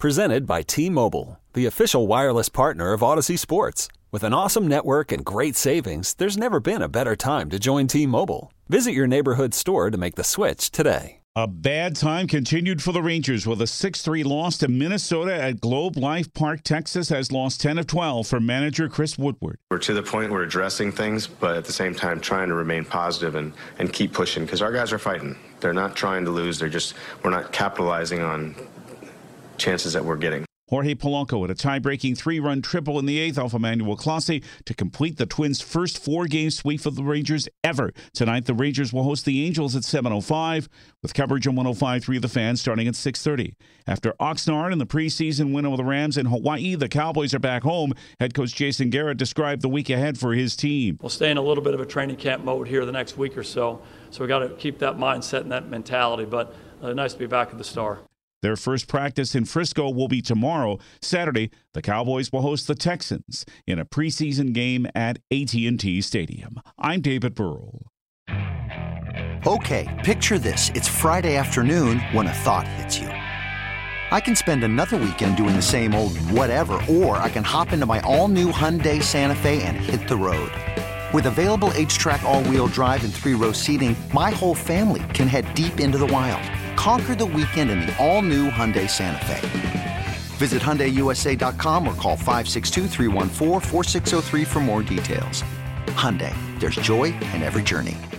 Presented by T-Mobile, the official wireless partner of Odyssey Sports. With an awesome network and great savings, there's never been a better time to join T-Mobile. Visit your neighborhood store to make the switch today. A bad time continued for the Rangers with a 6-3 loss to Minnesota at Globe Life Park. Texas has lost 10 of 12 for manager Chris Woodward. We're to the point we're addressing things, but at the same time trying to remain positive and keep pushing because our guys are fighting. They're not trying to lose. We're not capitalizing on chances that we're getting. Jorge Polanco with a tie-breaking 3-run triple in the 8th off Emmanuel Clase to complete the Twins' first 4-game sweep of the Rangers ever. Tonight, the Rangers will host the Angels at 7:05 with coverage on 105.3 The Fan starting at 6:30. After Oxnard and the preseason win over the Rams in Hawaii, the Cowboys are back home. Head coach Jason Garrett described the week ahead for his team. We'll stay in a little bit of a training camp mode here the next week or so we got to keep that mindset and that mentality, but nice to be back at the Star. Their first practice in Frisco will be tomorrow. Saturday, the Cowboys will host the Texans in a preseason game at AT&T Stadium. I'm David Burrell. Okay, picture this. It's Friday afternoon when a thought hits you. I can spend another weekend doing the same old whatever, or I can hop into my all-new Hyundai Santa Fe and hit the road. With available H-Track all-wheel drive and 3-row seating, my whole family can head deep into the wild. Conquer the weekend in the all-new Hyundai Santa Fe. Visit HyundaiUSA.com or call 562-314-4603 for more details. Hyundai, there's joy in every journey.